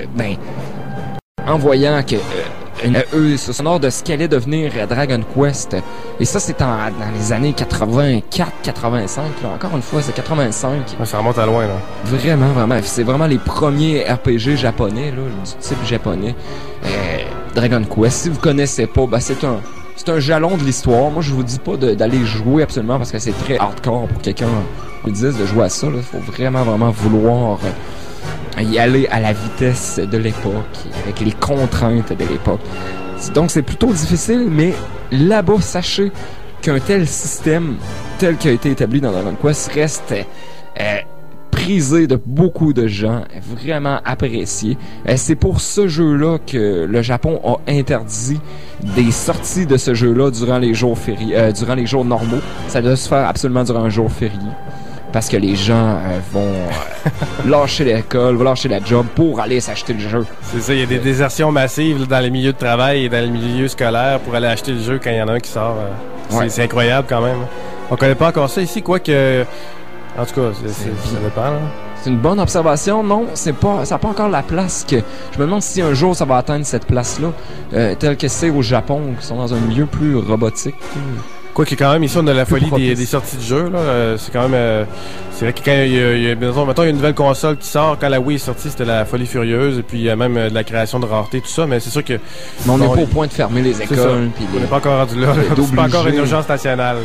en voyant que eux se sont hors de ce qu'allait devenir Dragon Quest, et ça, c'est dans les années 84, 85, là. Encore une fois, c'est 85. Ouais, ça remonte à loin, là. Vraiment. C'est vraiment les premiers RPG japonais, là, du type japonais. Dragon Quest, si vous connaissez pas, c'est un jalon de l'histoire. Moi, je vous dis pas d'aller jouer absolument parce que c'est très hardcore pour quelqu'un qui dise de jouer à ça. Il faut vraiment vouloir y aller à la vitesse de l'époque, avec les contraintes de l'époque. Donc, c'est plutôt difficile, mais là-bas, sachez qu'un tel système, tel qu'il a été établi dans Dragon Quest, reste prisé de beaucoup de gens, vraiment apprécié. C'est pour ce jeu-là que le Japon a interdit des sorties de ce jeu-là durant les jours durant les jours normaux. Ça doit se faire absolument durant un jour férié. Parce que les gens vont lâcher l'école, vont lâcher la job pour aller s'acheter le jeu. C'est ça, il y a des désertions massives là, dans les milieux de travail et dans les milieux scolaires pour aller acheter le jeu quand il y en a un qui sort. C'est incroyable quand même. On connaît pas encore ça ici, quoique... En tout cas, ça dépend. Là. C'est une bonne observation. Non, ça n'a pas encore la place que... Je me demande si un jour ça va atteindre cette place-là, telle que c'est au Japon, qui sont dans un milieu plus robotique. Quoique quand même, ici, on a la folie des sorties de jeux. Là. C'est quand même... c'est vrai que quand il y a une nouvelle console qui sort, quand la Wii est sortie, c'était la folie furieuse. Et puis il y a même de la création de rareté, tout ça. Mais c'est sûr que... Mais on n'est pas au point de fermer les écoles. On n'est pas encore rendu là. C'est pas encore une urgence nationale.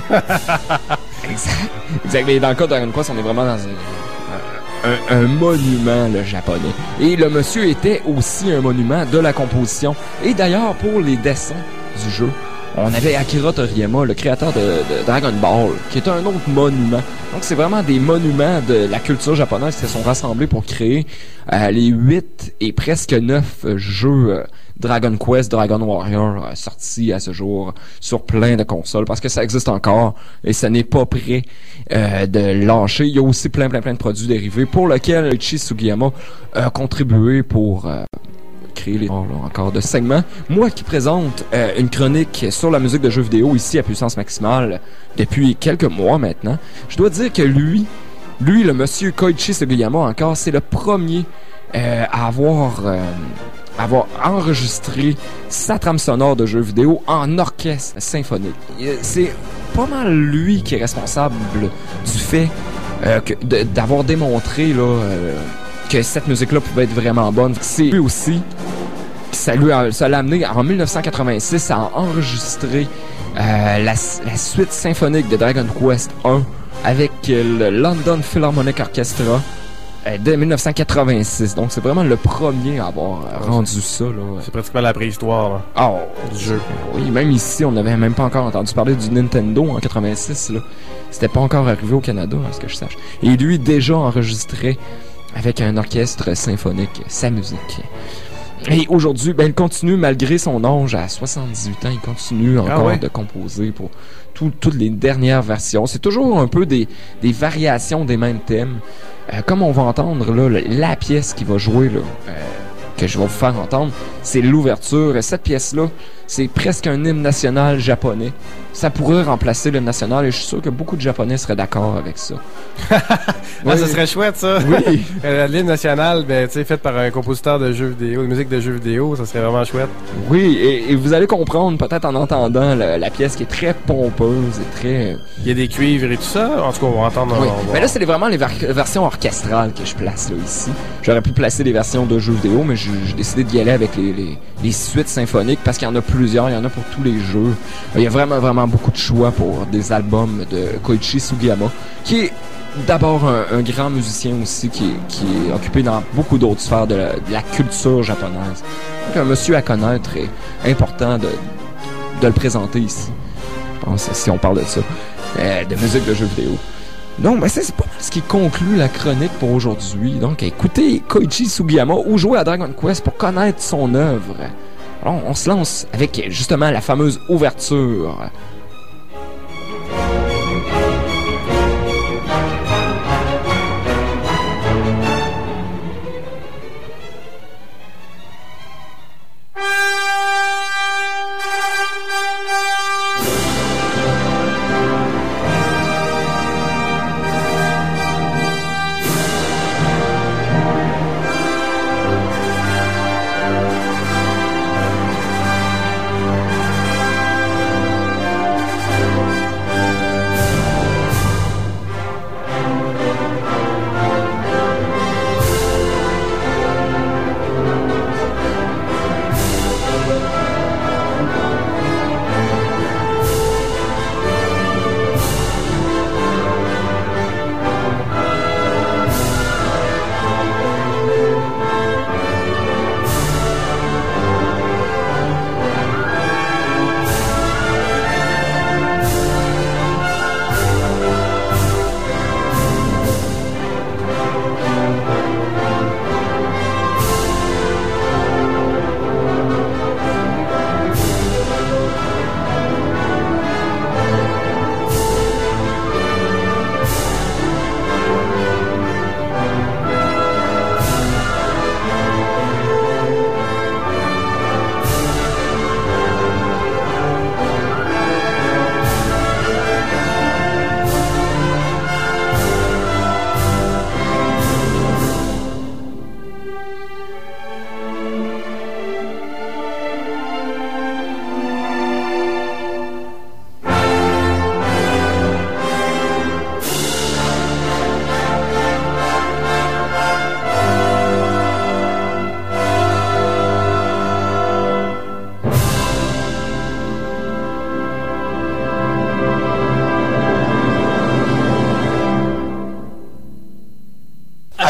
Exact. Mais dans le cas de Dragon Quest, on est vraiment dans un monument, le japonais. Et le monsieur était aussi un monument de la composition. Et d'ailleurs, pour les dessins du jeu, on avait Akira Toriyama, le créateur de Dragon Ball, qui est un autre monument. Donc, c'est vraiment des monuments de la culture japonaise qui se sont rassemblés pour créer les 8 et presque 9 jeux Dragon Quest, Dragon Warrior sortis à ce jour sur plein de consoles, parce que ça existe encore et ça n'est pas prêt de lâcher. Il y a aussi plein de produits dérivés pour lesquels Koichi Sugiyama a contribué pour... créer les encore de segments. Moi qui présente une chronique sur la musique de jeux vidéo ici à Puissance Maximale depuis quelques mois maintenant, je dois dire que lui, le monsieur Koichi Sugiyama encore, c'est le premier à avoir enregistré sa trame sonore de jeux vidéo en orchestre symphonique. C'est pas mal lui qui est responsable du fait d'avoir démontré là, que cette musique-là pouvait être vraiment bonne. C'est lui aussi, ça l'a amené en 1986 à enregistrer la suite symphonique de Dragon Quest 1 avec le London Philharmonic Orchestra dès 1986. Donc c'est vraiment le premier à avoir rendu ça. C'est pratiquement la préhistoire là, du jeu. Oui, même ici, on n'avait même pas encore entendu parler du Nintendo en 86. Là. C'était pas encore arrivé au Canada, à ce que je sache. Et lui, déjà enregistré avec un orchestre symphonique, sa musique. Et aujourd'hui, il continue, malgré son âge, à 78 ans, il continue encore de composer pour toutes les dernières versions. C'est toujours un peu des variations des mêmes thèmes. Comme on va entendre, là, la pièce qui va jouer, là, que je vais vous faire entendre, c'est l'ouverture. Et cette pièce-là, c'est presque un hymne national japonais. Ça pourrait remplacer l'hymne national et je suis sûr que beaucoup de Japonais seraient d'accord avec ça. Oui. Ça serait chouette, ça. Oui. L'hymne national, faite par un compositeur de jeux vidéo, de musique de jeux vidéo, ça serait vraiment chouette. Oui, et vous allez comprendre peut-être en entendant la pièce qui est très pompeuse et très... Il y a des cuivres et tout ça. En tout cas, on va entendre... Oui. Mais là, c'est vraiment les versions orchestrales que je place là ici. J'aurais pu placer des versions de jeux vidéo, mais j'ai décidé d'y aller avec les suites symphoniques parce qu'il y en a plusieurs, il y en a pour tous les jeux. Il y a vraiment beaucoup de choix pour des albums de Koichi Sugiyama, qui est d'abord un grand musicien aussi, qui est occupé dans beaucoup d'autres sphères de la culture japonaise. Donc un monsieur à connaître est important de le présenter ici. Je pense, si on parle de ça, de musique de jeux vidéo. Donc, c'est pas ce qui conclut la chronique pour aujourd'hui. Donc, écoutez Koichi Sugiyama ou jouez à Dragon Quest pour connaître son œuvre. Alors, on se lance avec, justement, la fameuse ouverture.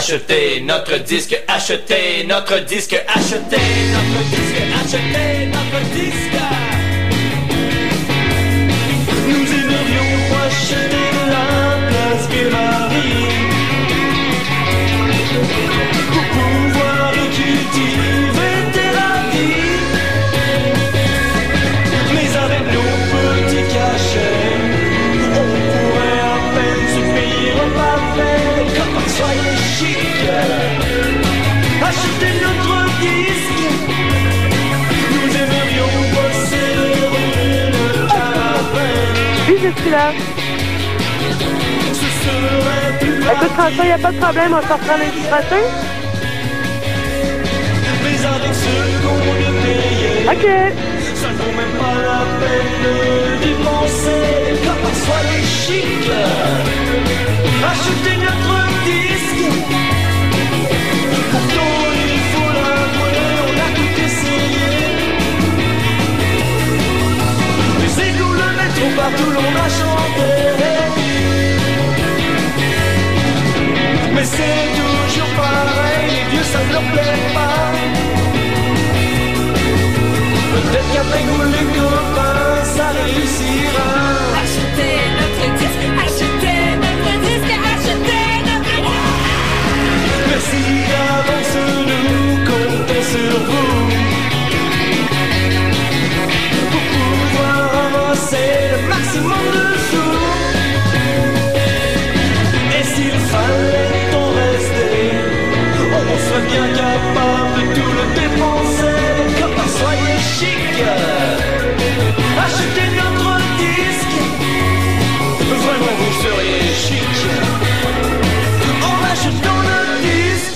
achetez notre disque, achetez notre disque, achetez notre disque, achetez notre disque. Nous aimerions acheter la place Guémarie pour pouvoir cultiver thérapie. Mais avec nos petits cachets, on pourrait à peine se payer un pavé. Comme soyez chic, achetez notre disque. Nous aimerions posséder une caravane. Oui, je suis là. Écoute, François, y a pas de problème, on s'en reprend lundi prochain. Mais avec ce qu'on est payé, OK. Ça ne vaut même pas la peine de dépenser. Car soyez chic, achetez notre disque. Pourtant il faut l'avouer, on a tout essayé. Les égouts, le métro, partout l'on a chanté. Mais c'est toujours pareil, les vieux ça ne leur plaît pas. Peut-être qu'après nous les copains, ça réussira. Achetez notre disque, achetez notre disque, achetez notre disque. Merci d'avance, nous comptons sur vous pour pouvoir avancer le maximum de jours. Et s'il fallait en rester, on serait bien capable de tout le dépenser. Comme soyez chic, achetez notre disque. Vraiment vous seriez chic en achetant notre disque.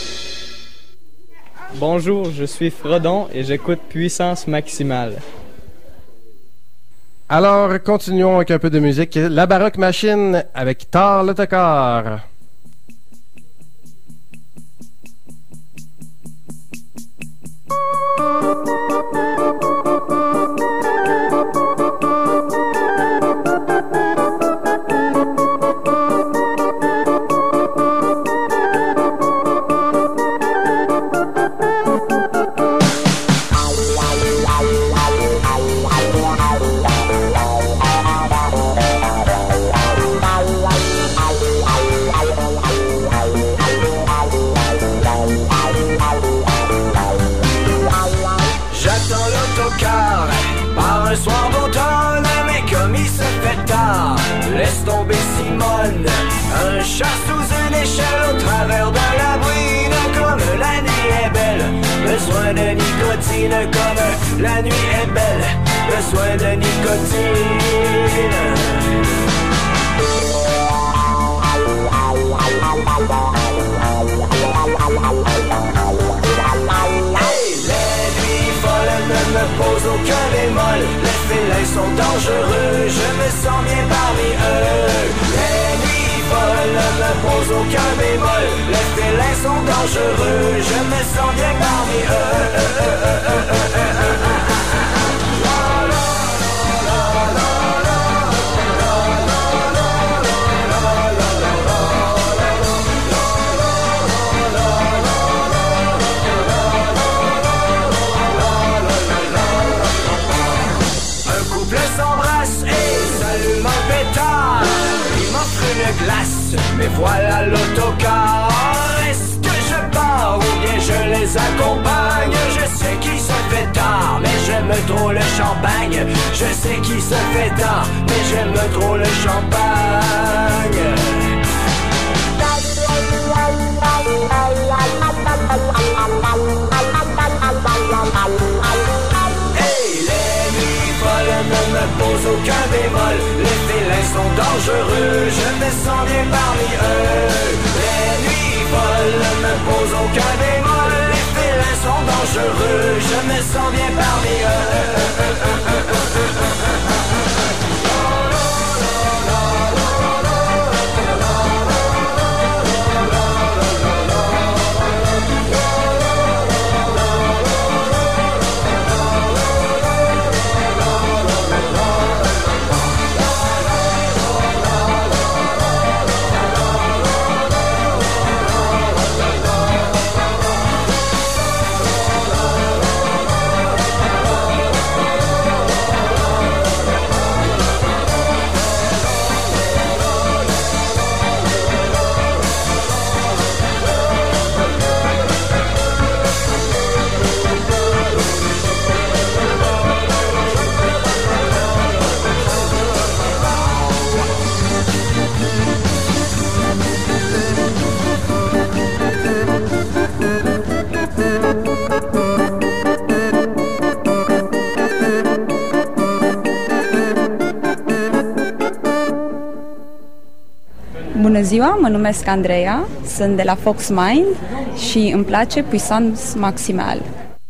Bonjour, je suis Frodon et j'écoute Puissance Maximale. Alors, continuons avec un peu de musique. La Baroque Machine avec Thor l'Autocar. Laisse tomber Simone, un chat sous une échelle au travers de la bruine. Comme la nuit est belle, besoin de nicotine. Comme la nuit est belle, besoin de nicotine. Hey, les nuits folles ne me posent aucun bémol. Les félins sont dangereux, je me sens bien parmi eux. Les nuits folles ne me posent aucun bémol. Les félins sont dangereux, je me sens bien parmi eux. Glace, mais voilà l'autocar. Est-ce que je pars ou bien je les accompagne? Je sais qu'il se fait tard, mais j'aime trop le champagne. Je sais qu'il se fait tard, mais j'aime trop le champagne. Hey, les nuits folles ne me posent aucun bémol. Les félins sont dangereux, je me sens bien parmi eux. Les nuits folles ne me posent aucun bémol. Les félins sont dangereux, je me sens bien parmi eux. ziua, mă numesc Andreea, sunt de la Fox Mind și îmi place Puissance Maximale.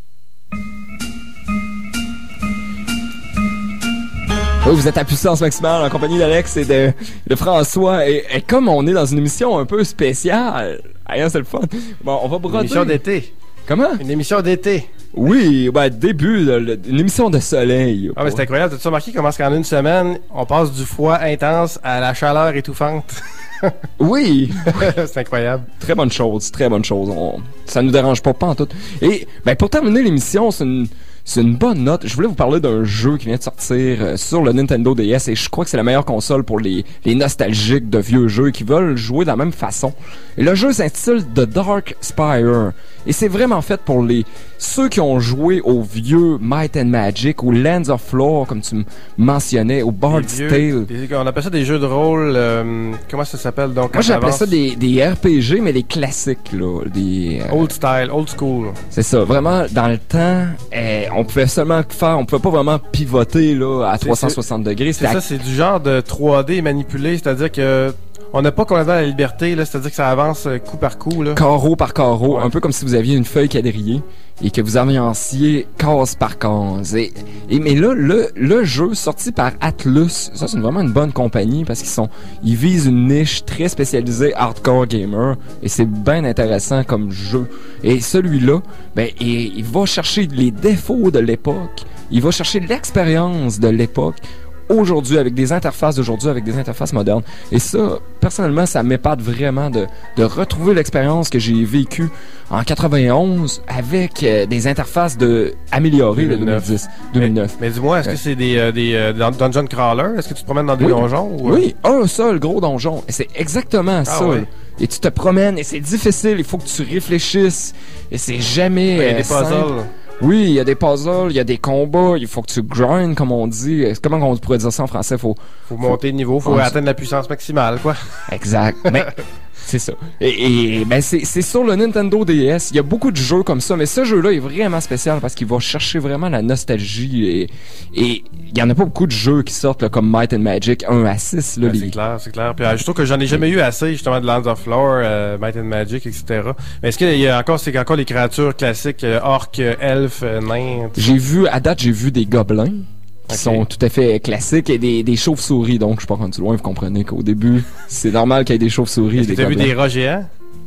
Oui, vous êtes à Puissance Maximale en compagnie d'Alex et de François. Et comme on est dans une émission un peu spéciale, c'est le fun. Bon, on va broder. Une émission d'été. Comment? Une émission d'été. Oui, début, une émission de soleil. Ah, mais c'est incroyable. T'as-tu remarqué comment qu'en une semaine, on passe du froid intense à la chaleur étouffante? Oui! C'est incroyable. Très bonne chose, très bonne chose. Ça nous dérange pas en tout. Et pour terminer l'émission, c'est une bonne note. Je voulais vous parler d'un jeu qui vient de sortir sur le Nintendo DS et je crois que c'est la meilleure console pour les nostalgiques de vieux jeux qui veulent jouer de la même façon. Et le jeu s'intitule The Dark Spire. Et c'est vraiment fait pour ceux qui ont joué au vieux Might and Magic, ou Lands of Lore, comme tu mentionnais, au Bard's Tale. On appelle ça des jeux de rôle, comment ça s'appelle donc? Moi j'appelais ça des RPG, mais les classiques, là. Old style, old school. C'est ça, vraiment, dans le temps, on pouvait seulement on pouvait pas vraiment pivoter là, à 360 degrés. C'est ça, c'est du genre de 3D manipulé, c'est-à-dire que on n'a pas complètement la liberté, là, c'est-à-dire que ça avance coup par coup. Là. Carreau par carreau, un peu comme si vous aviez une feuille quadrillée et que vous avanciez case par case. Mais là, le jeu sorti par Atlus, ça c'est vraiment une bonne compagnie parce ils visent une niche très spécialisée hardcore gamer et c'est bien intéressant comme jeu. Et celui-là, il va chercher les défauts de l'époque, il va chercher l'expérience de l'époque aujourd'hui, avec des interfaces d'aujourd'hui, avec des interfaces modernes. Et ça, personnellement, ça m'épate vraiment de retrouver l'expérience que j'ai vécue en 91 avec des interfaces améliorées de 2009. Mais dis-moi, est-ce que c'est des dungeon crawlers? Est-ce que tu te promènes dans des donjons? Ou... Oui, un seul gros donjon. Et c'est exactement ça. Ouais. Et tu te promènes et c'est difficile, il faut que tu réfléchisses. Et c'est jamais il y a des puzzles. Oui, il y a des puzzles, il y a des combats, il faut que tu grindes, comme on dit. Comment on pourrait dire ça en français? Faut monter de niveau, faut atteindre la puissance maximale, quoi. Exact. Mais c'est ça. Et c'est sur le Nintendo DS. Il y a beaucoup de jeux comme ça, mais ce jeu-là est vraiment spécial parce qu'il va chercher vraiment la nostalgie. Et il y en a pas beaucoup de jeux qui sortent là, comme Might and Magic 1 à 6. Là, c'est clair. Puis, je trouve que j'en ai jamais eu assez, justement, de Lands of Lore, Might and Magic, etc. Mais est-ce qu'il y a encore les créatures classiques, orques, elfes, nains? À date, j'ai vu des gobelins. Qui sont tout à fait classiques et des chauves-souris, donc je suis pas rendu loin, vous comprenez qu'au début, c'est normal qu'il y ait des chauves-souris. Est-ce que tu as vu des rats géants?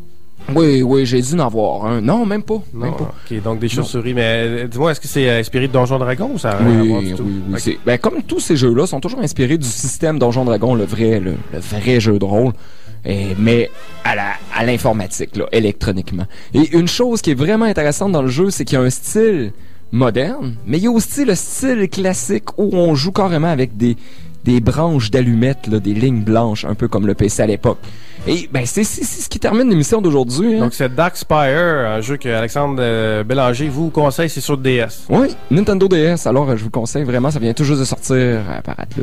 Oui, j'ai dû en voir un. Non, même pas. Même pas. Ok, donc des chauves-souris, mais dis-moi, est-ce que c'est inspiré de Donjon Dragon ou ça a rien à voir du tout? Oui. Okay. Comme tous ces jeux-là, sont toujours inspirés du système Donjon Dragon, le vrai jeu de rôle. Mais à l'informatique, là, électroniquement. Et une chose qui est vraiment intéressante dans le jeu, c'est qu'il y a un style moderne, mais il y a aussi le style classique où on joue carrément avec des branches d'allumettes, là, des lignes blanches, un peu comme le PC à l'époque. Et c'est ce qui termine l'émission d'aujourd'hui. Hein. Donc c'est Dark Spire, un jeu que Alexandre Bélanger vous conseille, c'est sur DS. Oui, Nintendo DS. Alors je vous conseille vraiment, ça vient tout juste de sortir par Atlus.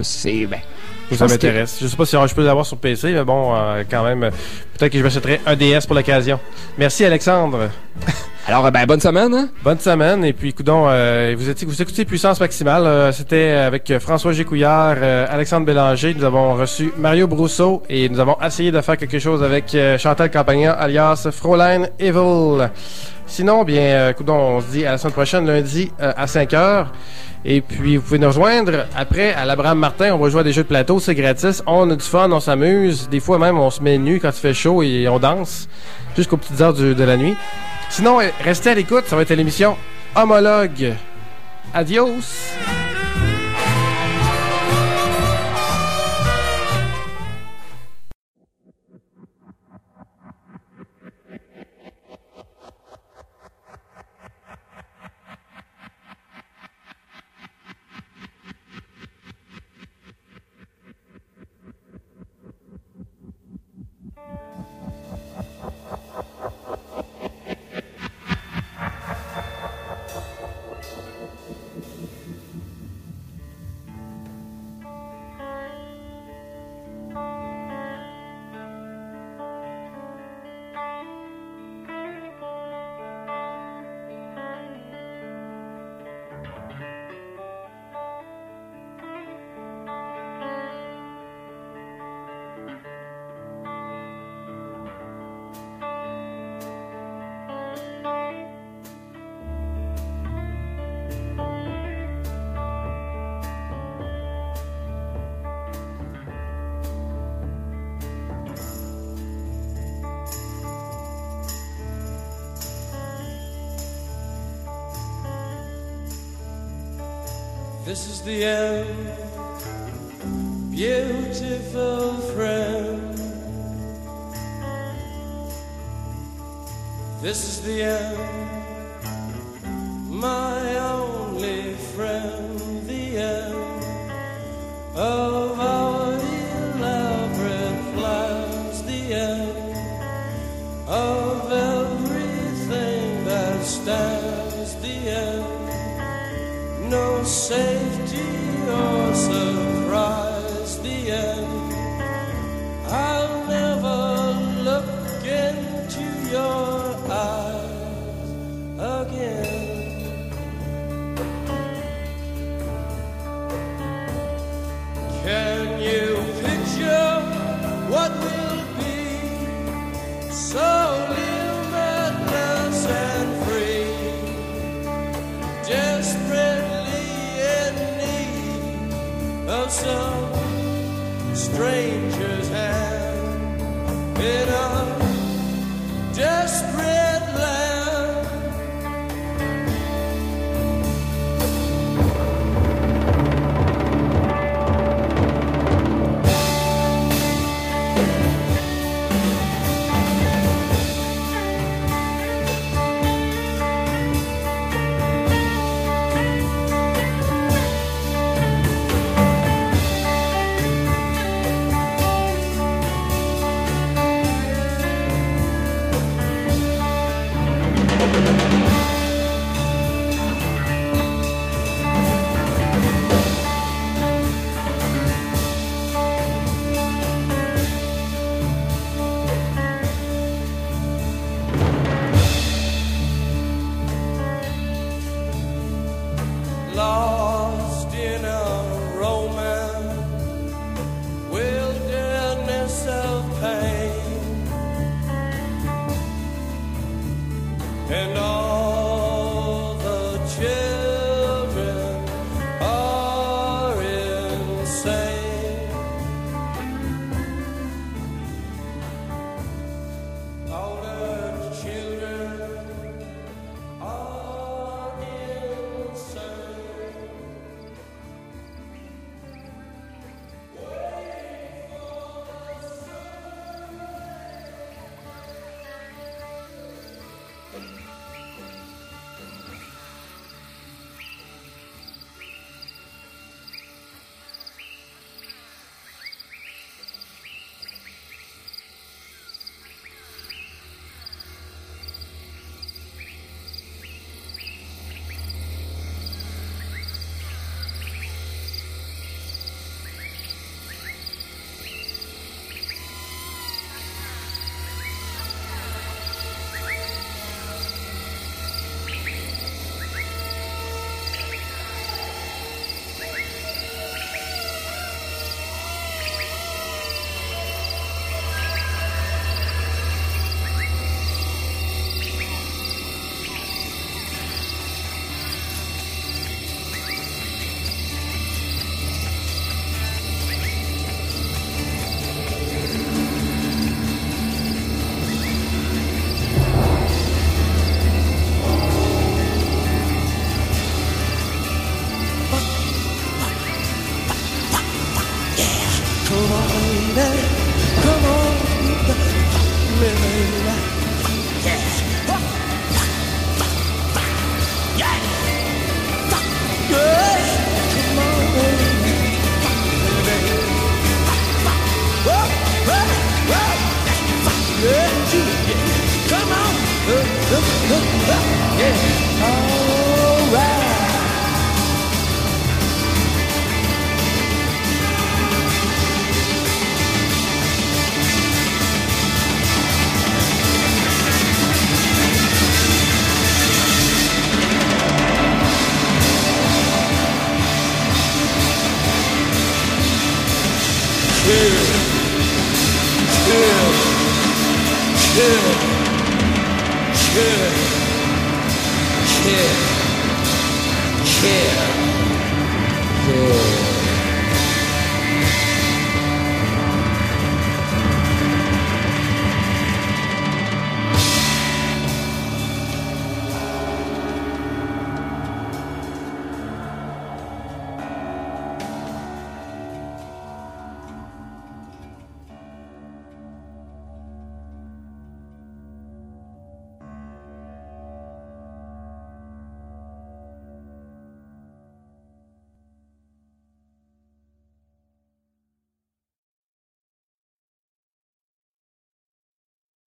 Ça m'intéresse. Je sais pas si je peux l'avoir sur PC, mais bon, quand même, peut-être que je m'achèterai un DS pour l'occasion. Merci Alexandre. Alors, bonne semaine, hein? Bonne semaine, et puis, coudonc, vous écoutez Puissance Maximale, c'était avec François Gécouillard, Alexandre Bélanger, nous avons reçu Mario Brousseau, et nous avons essayé de faire quelque chose avec Chantal Campagna, alias Fraulein Evil. Sinon, coudonc, on se dit à la semaine prochaine, lundi, à 5h. Et puis, vous pouvez nous rejoindre après à l'Abraham Martin. On va jouer à des jeux de plateau, c'est gratis. On a du fun, on s'amuse. Des fois même, on se met nu quand il fait chaud et on danse jusqu'aux petites heures de la nuit. Sinon, restez à l'écoute, ça va être l'émission Homologue. Adios! This is the end, beautiful friend. This is the end, my only friend. The end of our elaborate plans. The end of everything that stands. The end. No safety or surprise, the end. I'll never look into your eyes again. Can you picture what will be so limitless and free? Desperately in need of some stranger's hand in a desperate land. Lost in a romance, wilderness of pain, and all the children are insane. All the children are insane. Yeah.